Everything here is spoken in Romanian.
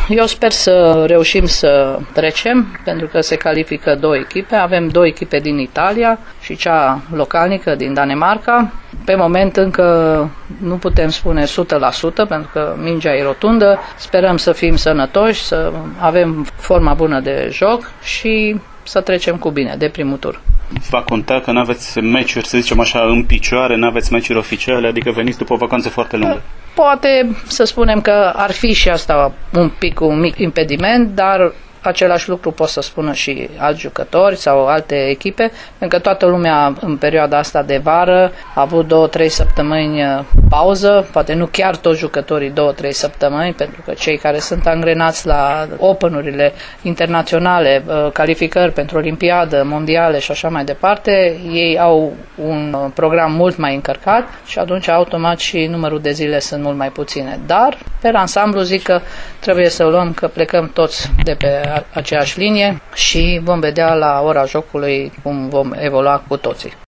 Eu sper să reușim să trecem, pentru că se califică 2 echipe. Avem 2 echipe din Italia și cea localnică din Danemarca. Pe moment încă nu putem spune 100%, pentru că mingea e rotundă. Sperăm să fim sănătoși, să avem forma bună de joc și să trecem cu bine de primul tur. Va conta că nu aveți meciuri, să zicem așa, în picioare, nu aveți meciuri oficiale, adică veniți după o vacanță foarte lungă? Poate să spunem că ar fi și asta un mic impediment, dar același lucru pot să spună și alți jucători sau alte echipe, pentru că toată lumea în perioada asta de vară a avut 2-3 săptămâni pauză, poate nu chiar toți jucătorii 2-3 săptămâni, pentru că cei care sunt angrenați la Open-urile internaționale, calificări pentru Olimpiadă, mondiale și așa mai departe, ei au un program mult mai încărcat și atunci automat și numărul de zile sunt mult mai puține. Dar, pe ansamblu, zic că trebuie să luăm că plecăm toți de pe aceeași linie și vom vedea la ora jocului cum vom evolua cu toții.